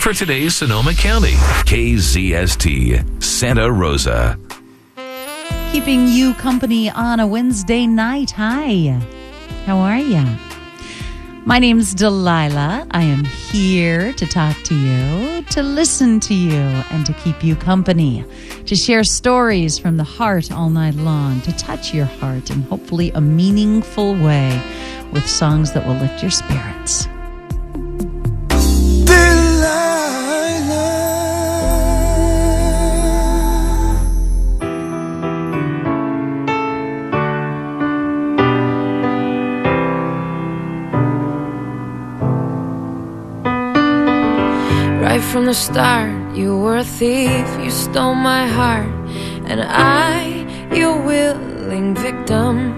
For today's Sonoma County, KZST, Santa Rosa. Keeping you company on a Wednesday night. Hi, how are ya? My name's Delilah. I am here to talk to you, to listen to you, and to keep you company, to share stories from the heart all night long, to touch your heart in hopefully a meaningful way with songs that will lift your spirits. Right from the start, you were a thief, you stole my heart, and I, your willing victim.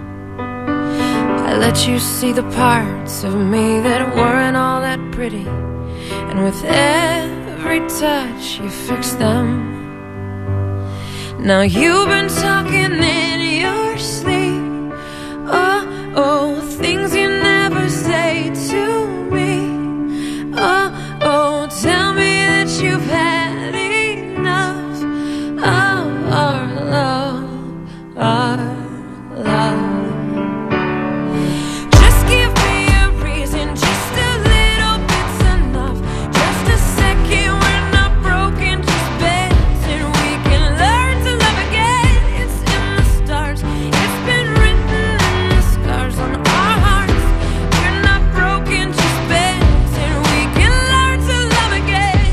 I let you see the parts of me that weren't all that pretty, and with every touch you fixed them. Now you've been talking in your sleep, oh, things you never say to me, oh, tell me that you've had enough of our love, our love. Just give me a reason, just a little bit's enough. Just a second, we're not broken, just bends, and we can learn to love again. It's in the stars, it's been written in the scars on our hearts. We're not broken, just bends, and we can learn to love again.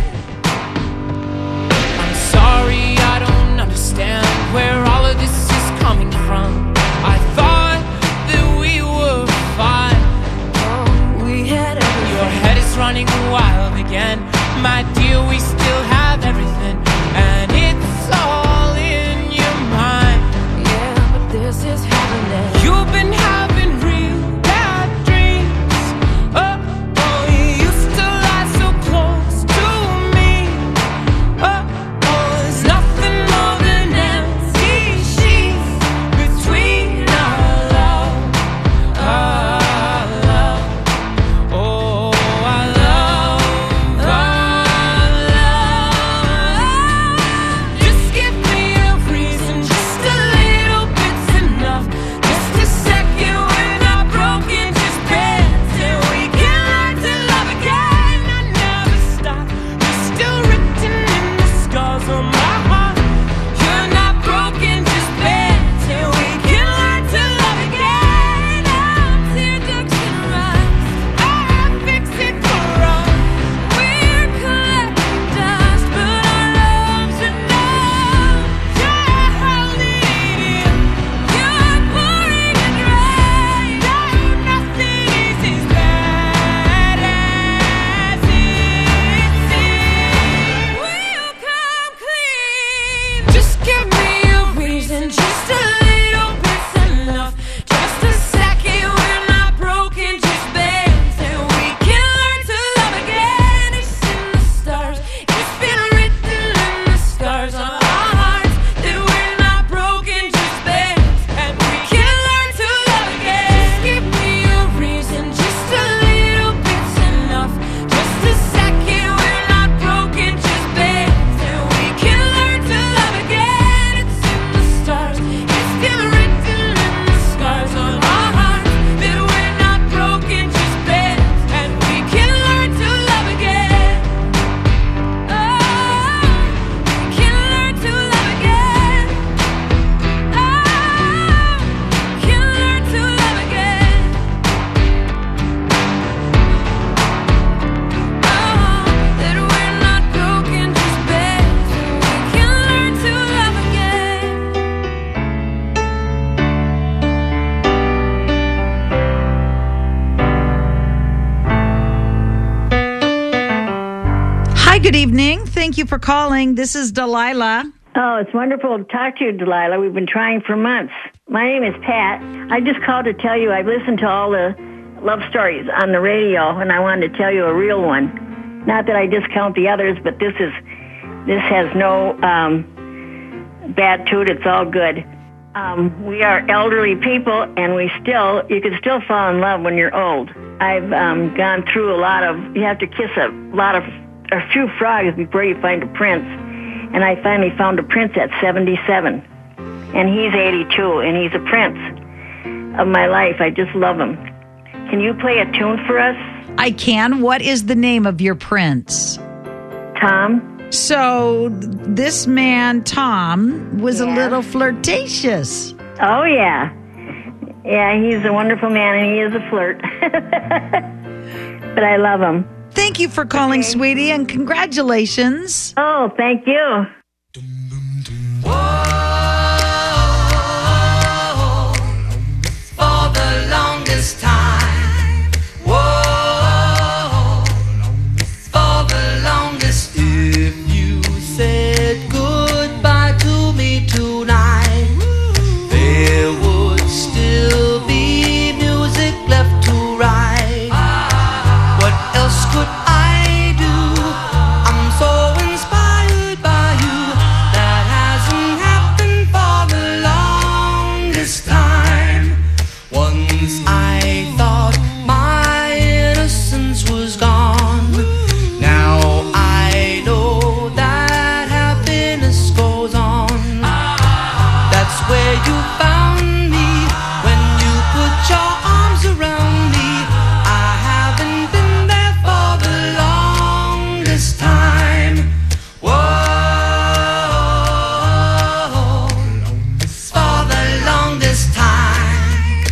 I'm sorry, I don't understand where all of this is coming from. I thought that we were fine. Oh, we had everything. Your head is running wild again. My dear, we still have everything, and it's all in your mind. Yeah, but this is happening. You've been having real bad dreams. Oh, you used to lie so close to me. Oh, there's nothing more than empty sheets between our love, our love. Oh, our love, our love. Just give me a reason, just a little bit's enough. Just a second, we're not broken, just bends, and we can learn to love again. I never stop, you're still written in the scars on my heart. You're not broken, just bends, and we can learn to love again. Our tear ducts and rust, I fix it for us. We're collecting dust, but our love's enough. You're holding it in, you're pouring it right. Nothing is as bad as it seems. We'll come clean. Just give me a reason, just a little bit's enough. Just a second, we're not broken, just bends, and we can learn to love again. It's in the stars, it's been written in the scars on our hearts that we're not broken, just bends, and we can learn to love again. Just give me a reason, just a little bit's enough. Just a second, we're not broken, just bends, and we can learn to love again. It's in the stars, it's been written in the scars on our hearts that we're not broken, just bends, and we can learn to love again. Oh, we can learn to love again. Oh, we can learn to love again. Oh, that we're not broken, just bends, and we can learn to love again. Hi, good evening. Thank you for calling. This is Delilah. Oh, it's wonderful to talk to you, Delilah. We've been trying for months. My name is Pat. I just called to tell you I've listened to all the love stories on the radio, and I wanted to tell you a real one. Not that I discount the others, but this has no bad to it. It's all good. We are elderly people, and you can still fall in love when you're old. I've gone through you have to kiss a lot of a few frogs before you find a prince. And I finally found a prince at 77. And he's 82, and he's a prince of my life. I just love him. Can you play a tune for us? I can. What is the name of your prince? Tom? So this man, Tom, was a little flirtatious. Oh, yeah. Yeah, he's a wonderful man, and he is a flirt. But I love him. Thank you for calling, sweetie, and congratulations. Oh, thank you. For the longest time. Whoa, for the longest. If you said goodbye to me tonight, there would still be music left to write. What else could I do? I'm so inspired by you. That hasn't happened for the longest time. Once I thought my innocence was gone. Now I know that happiness goes on. That's where you found me when you put your arms around me. I haven't been there for the longest time. Whoa, for the longest time.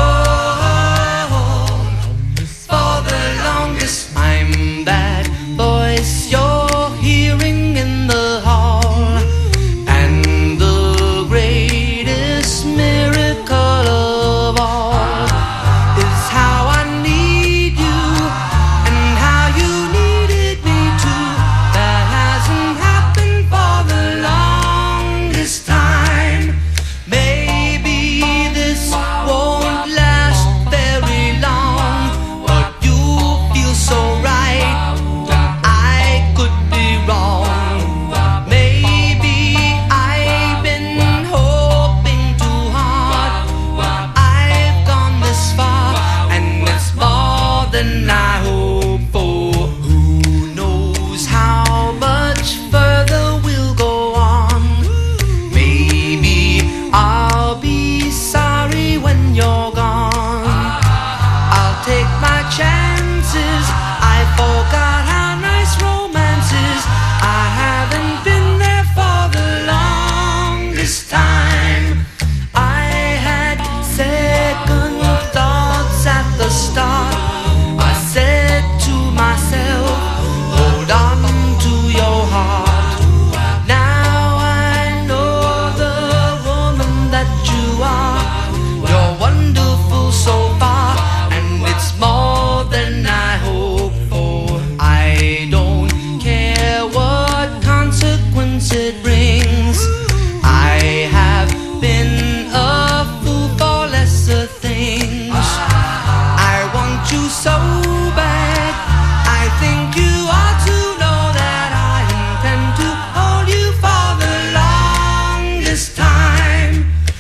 Whoa, for the longest. I'm that voice you're hearing in the hall, and the greatest miracle of all is how I need you and how you needed me too. That hasn't happened for the longest time. Maybe this won't last very long, but you feel so right. I could be wrong. Maybe I've been hoping too hard. I've gone this far, and it's more than I hope for. Who knows how much further we'll go on? Maybe I'll be sorry when you're gone. I'll take my chances. I forgot how nice romance is. I haven't been there for the longest time. I had second thoughts at the start. I said to myself, hold on to your heart. Now I know the woman that you are. You're wonderful so far, and it's more than I hoped for. I don't care what consequence it brings. I have been a fool for lesser things. I want you so bad. I think you ought to know that I intend to hold you for the longest time.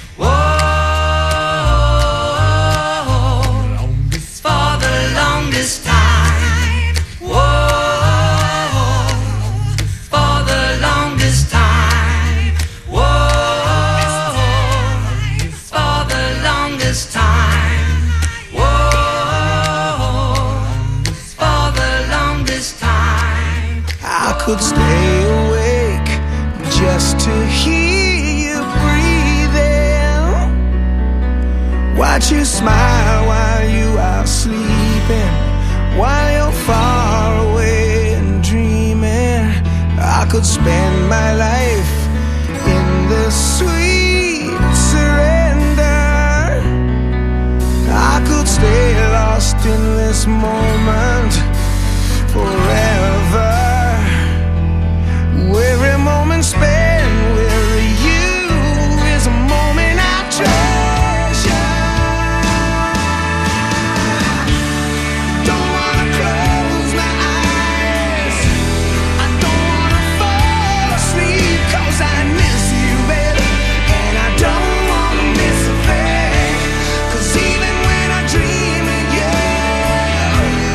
Whoa, for the longest time. Whoa, for the longest time. Whoa, for the longest time. Whoa, for the longest time. I could stay awake just to hear you breathing. Watch you smile while you are sleeping, while you're far away and dreaming. I could spend my life in this sweet surrender. I could stay lost in this moment forever. Every moment spent with you is a moment I treasure. Don't wanna close my eyes. I don't wanna fall asleep, 'cause I miss you, baby. And I don't wanna miss a thing, 'cause even when I dream of you,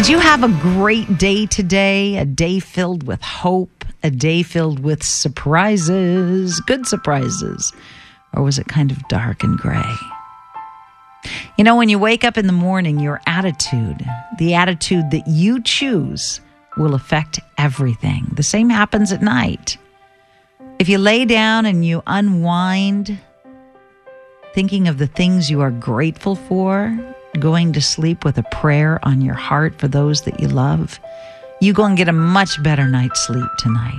Did you have a great day today? A day filled with hope? A day filled with surprises? Good surprises? Or was it kind of dark and gray? You know, when you wake up in the morning, your attitude, the attitude that you choose, will affect everything. The same happens at night. If you lay down and you unwind, thinking of the things you are grateful for, going to sleep with a prayer on your heart for those that you love, you go and get a much better night's sleep tonight.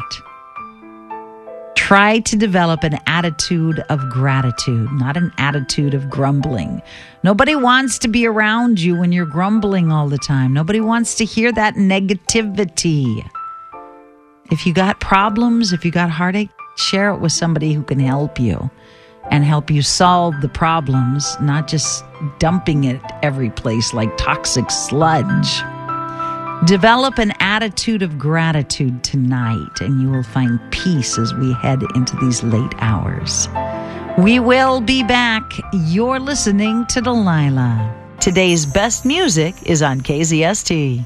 Try to develop an attitude of gratitude, not an attitude of grumbling. Nobody wants to be around you when you're grumbling all the time. Nobody wants to hear that negativity. If you got problems, if you got heartache, share it with somebody who can help you and help you solve the problems, not just dumping it every place like toxic sludge. Develop an attitude of gratitude tonight, and you will find peace as we head into these late hours. We will be back. You're listening to Delilah. Today's best music is on KZST.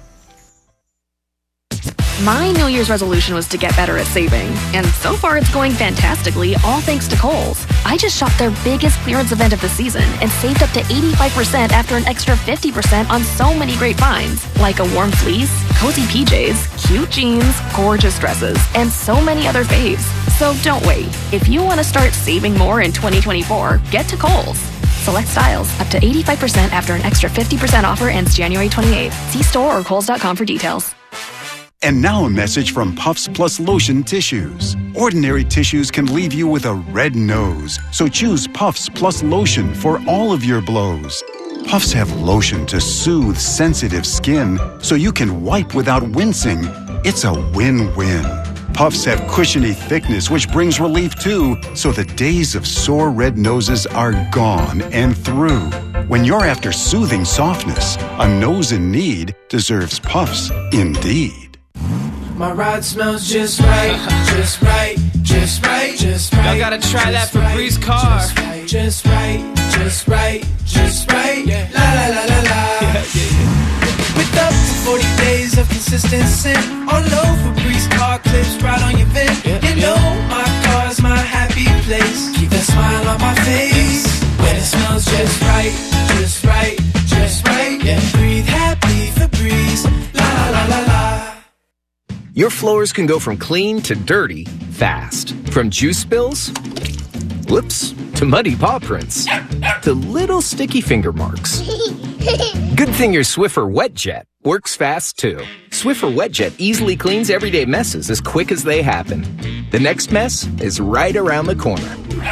My New Year's resolution was to get better at saving, and so far it's going fantastically, all thanks to Kohl's. I just shopped their biggest clearance event of the season and saved up to 85% after an extra 50% on so many great finds, like a warm fleece, cozy PJs, cute jeans, gorgeous dresses, and so many other faves. So don't wait. If you want to start saving more in 2024, get to Kohl's. Select styles up to 85% after an extra 50% offer ends January 28th. See store or Kohl's.com for details. And now a message from Puffs Plus Lotion Tissues. Ordinary tissues can leave you with a red nose, so choose Puffs Plus Lotion for all of your blows. Puffs have lotion to soothe sensitive skin, so you can wipe without wincing. It's a win-win. Puffs have cushiony thickness, which brings relief too, so the days of sore red noses are gone and through. When you're after soothing softness, a nose in need deserves Puffs indeed. My ride smells just right, just right, just right, just right. Y'all gotta try that for Bree's car. Just right, just right, just right. La la la la la. With up to 40 days of consistency, all over Bree's car clips right on your vent. You know my car's my happy place. Keep that smile on my face when it smells just right, just right, just right. Breathe happy for Breeze. La la la la la. Your floors can go from clean to dirty fast. From juice spills, whoops, to muddy paw prints, to little sticky finger marks. Good thing your Swiffer WetJet works fast too. Swiffer WetJet easily cleans everyday messes as quick as they happen. The next mess is right around the corner.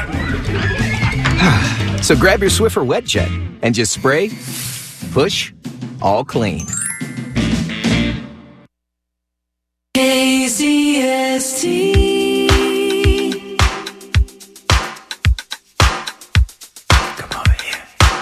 So grab your Swiffer WetJet and just spray, push, all clean. KZST. Come over here.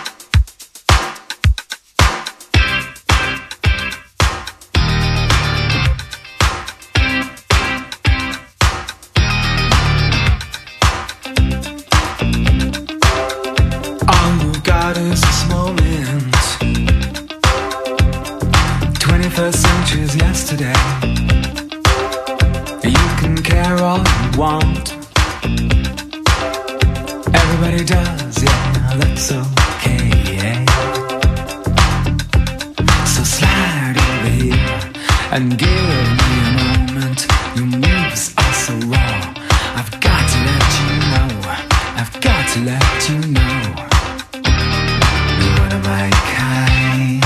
All we've got is this moment. 21st century's yesterday. Care all you want. Everybody does, yeah, that's okay. So slide over here and give me a moment. Your moves are so raw. I've got to let you know. I've got to let you know. You're one of my kind.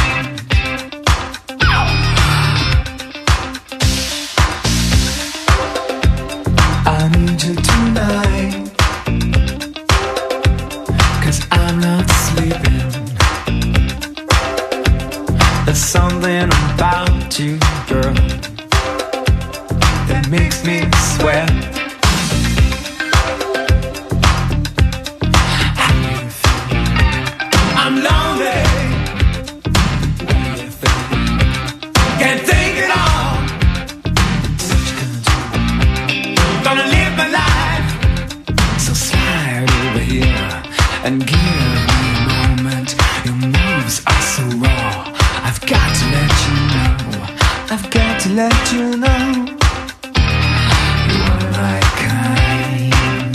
I need you tonight, 'cause I'm not sleeping. There's something about you, girl, that makes me sweat. How do you feel? I'm lonely. What do you think? Can't think it all. What you gonna do? Gonna live my life. So slide over here and give me a moment. Your moves are so raw. I've got to let you know. let you know you're my kind.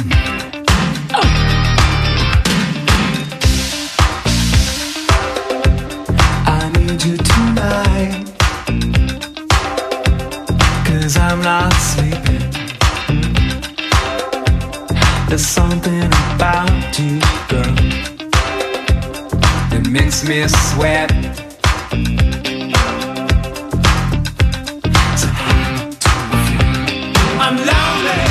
I need you tonight, 'cause I'm not sleeping. There's something about you, girl, that makes me sweat. I'm lonely.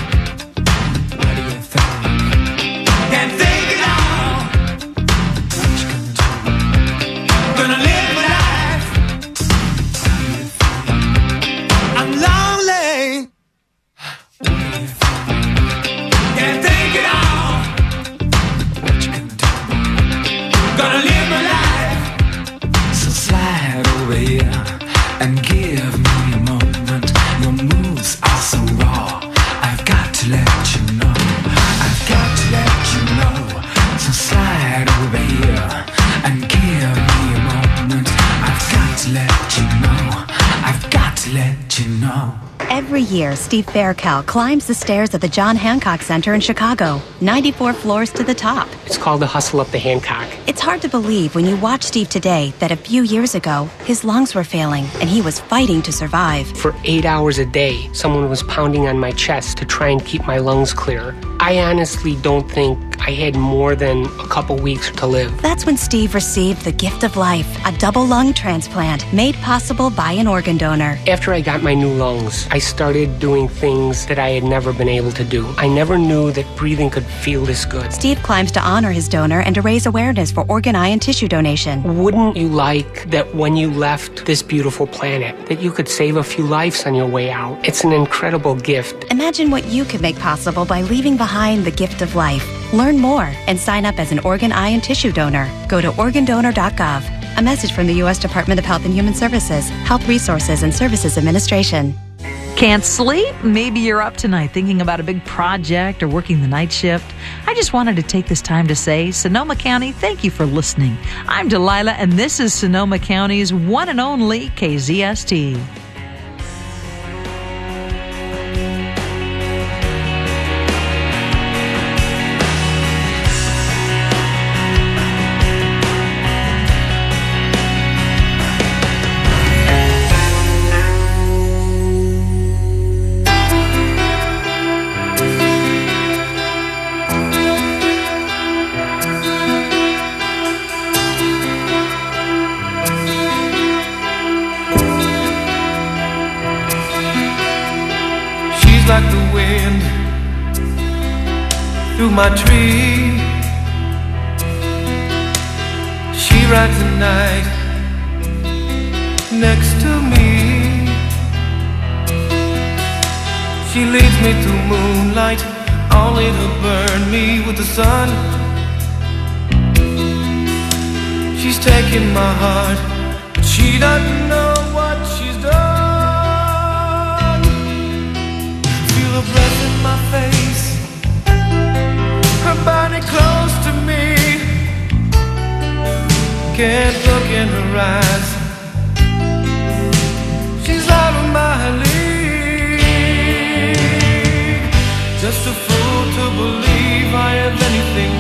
What do you think? Can't think it all. What you gonna do? Gonna live my life. What do you think? I'm lonely. What do you think? Can't think it all. What you gonna do? Gonna live my life. So slide over here and give me a moment. Your moves are so raw. I've got to let you know. I've got to let you know. So slide over here and give me a moment. I've got to let you know. I've got to let you know. Every year, Steve Faircal climbs the stairs of the John Hancock Center in Chicago, 94 floors to the top. It's called the Hustle Up the Hancock. It's hard to believe when you watch Steve today that a few years ago, his lungs were failing and he was fighting to survive. For 8 hours a day, someone was pounding on my chest to try and keep my lungs clear. I honestly don't think I had more than a couple weeks to live. That's when Steve received the gift of life, a double lung transplant made possible by an organ donor. After I got my new lungs, I started doing things that I had never been able to do. I never knew that breathing could feel this good. Steve climbs to honor his donor and to raise awareness for organ, eye, and tissue donation. Wouldn't you like that when you left this beautiful planet, that you could save a few lives on your way out? It's an incredible gift. Imagine what you could make possible by leaving behind the gift of life. Learn more and sign up as an organ, eye, and tissue donor. Go to organdonor.gov. A message from the U.S. Department of Health and Human Services, Health Resources and Services Administration. Can't sleep? Maybe you're up tonight thinking about a big project or working the night shift. I just wanted to take this time to say, Sonoma County, thank you for listening. I'm Delilah, and this is Sonoma County's one and only KZST. Like the wind through my tree, she rides the night next to me. She leads me through moonlight, only to burn me with the sun. She's taking my heart, but she doesn't know what she's done. Her breath in my face, her body close to me. Can't look in her eyes, she's out of my league. Just a fool to believe I have anything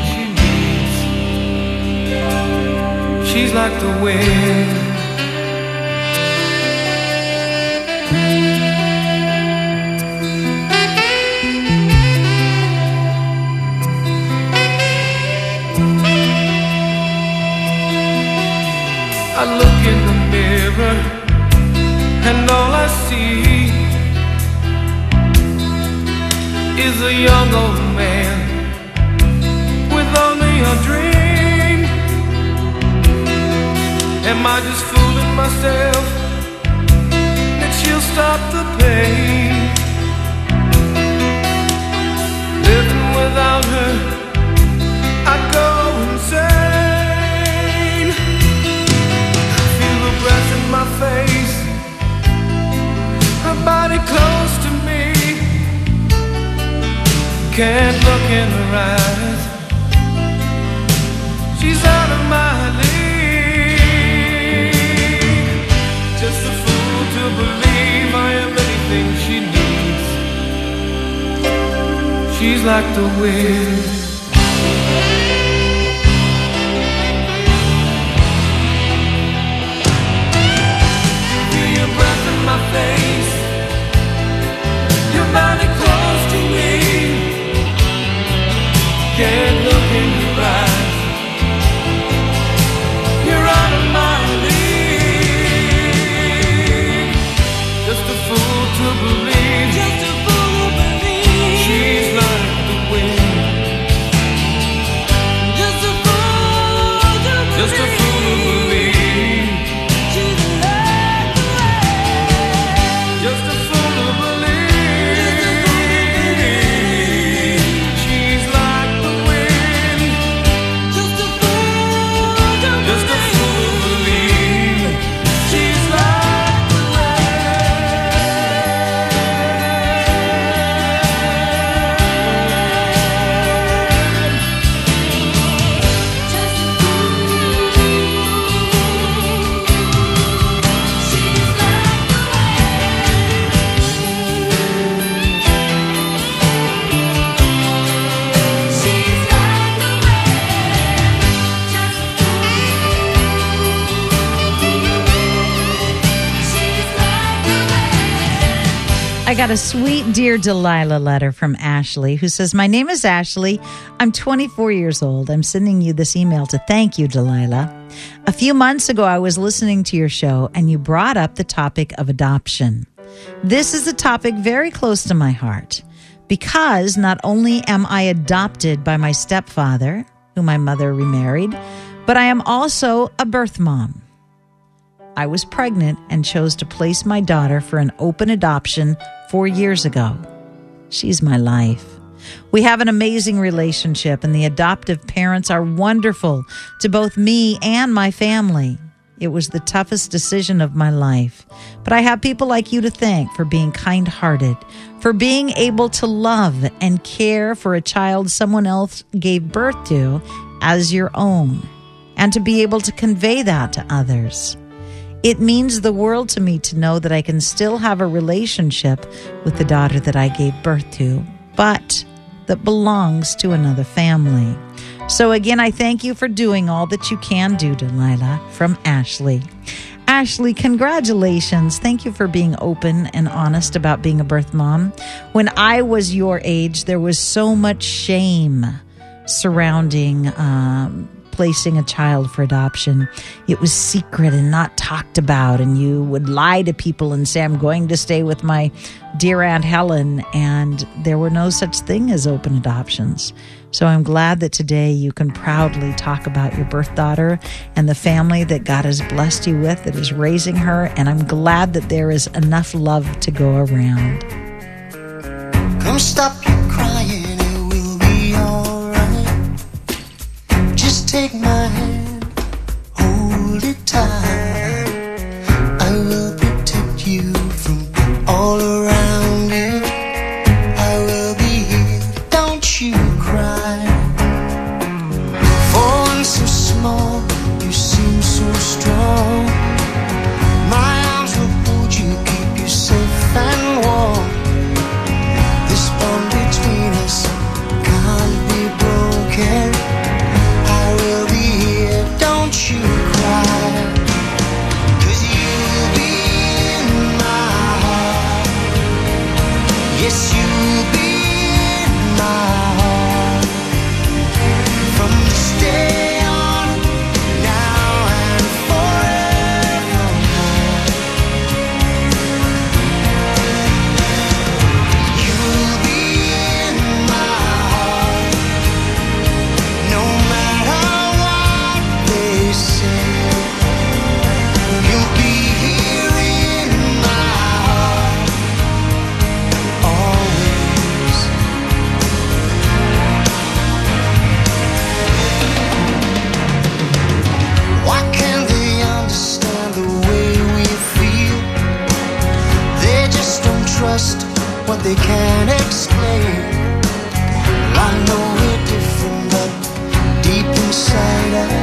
she needs. She's like the wind. I look in the mirror and all I see is a young old man with only a dream. Am I just fooling myself that she'll stop the pain? Living without her, I go insane. Breath in my face, her body close to me. Can't look in her eyes, she's out of my league. Just a fool to believe She's like the wind. Feel your breath in my face, your body close to me. Can't look in your eyes, you're out of my league. Just a fool to believe, just a fool to believe. She's like the wind. Just a fool to believe, just a fool to believe. She's like the wind. Just a fool to believe. She's like the wind. Just a fool to believe, just a fool to believe. She's like the I got a sweet Dear Delilah letter from Ashley, who says, my name is Ashley. I'm 24 years old. I'm sending you this email to thank you, Delilah. A few months ago, I was listening to your show, and you brought up the topic of adoption. This is a topic very close to my heart, because not only am I adopted by my stepfather, who my mother remarried, but I am also a birth mom. I was pregnant and chose to place my daughter for an open adoption 4 years ago. She's my life. We have an amazing relationship, and the adoptive parents are wonderful to both me and my family. It was the toughest decision of my life, but I have people like you to thank for being kind-hearted, for being able to love and care for a child someone else gave birth to as your own, and to be able to convey that to others. It means the world to me to know that I can still have a relationship with the daughter that I gave birth to, but that belongs to another family. So again, I thank you for doing all that you can do, Delilah, from Ashley. Ashley, congratulations. Thank you for being open and honest about being a birth mom. When I was your age, there was so much shame surrounding placing a child for adoption. It was secret and not talked about, and you would lie to people and say, I'm going to stay with my dear Aunt Helen, and there were no such thing as open adoptions. So I'm glad that today you can proudly talk about your birth daughter and the family that God has blessed you with that is raising her, and I'm glad that there is enough love to go around. Come stop your crying, it will be alright. Just take my hand, hold it tight. I will protect you from all around you. I will be here, don't you cry. For one so small, you seem so strong. My arms will hold you, keep you safe and warm. This bond between us can't be broken. I will be here, don't you cry. 'Cause you'll be in my heart. Yes, you'll be in my heart. From this day on, now and forevermore. You'll be in my heart. No matter what they say, you'll be here in my heart always. Why can't they understand the way we feel? They just don't trust what they can't explain. I know we're different, but deep inside us